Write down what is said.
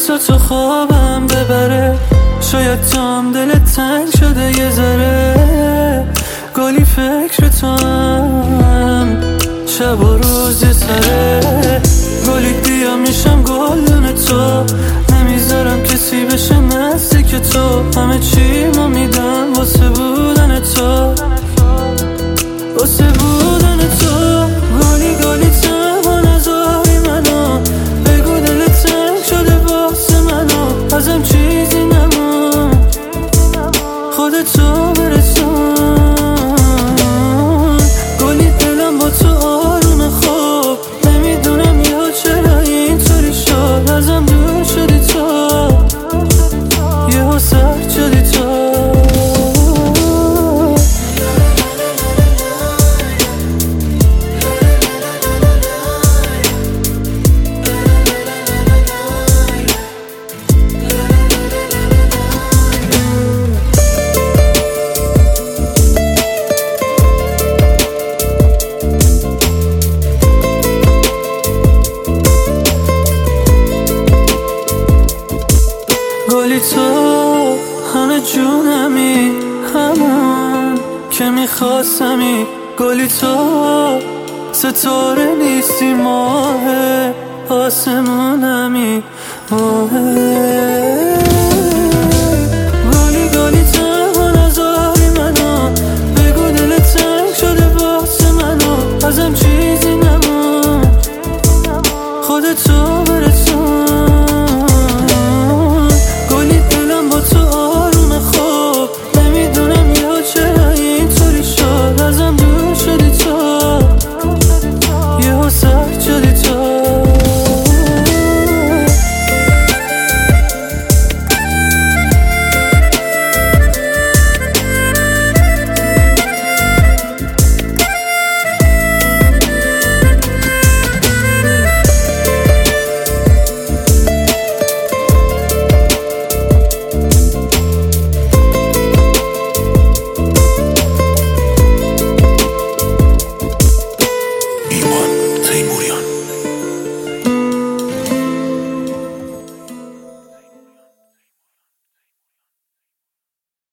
تو خوابم ببره، شاید تو هم دلت تنگ شده یه ذره. گلی فکر تو هم شب و روز یه سره. گلی بیا میشم گلدون تو، نمیذارم کسی بشه نزدیک تو. همه چی ما میدم واسه بودن تو، واسه بودن تو. گلی گلی تنها نذاری منو، بگو دلت تنگ شده واسه منو. ازم چیزی نمون، خودتو برسون. گلی دلم با تو آرومه خوب، نمیدونم یا چرا اینطوری شد. ازم دور شدی تو، یهو سرد شدی تو. گلی تو همه جونمی، همون که میخواستمی. گلی تو ستاره نیستی، ماه آسمونمی، ماه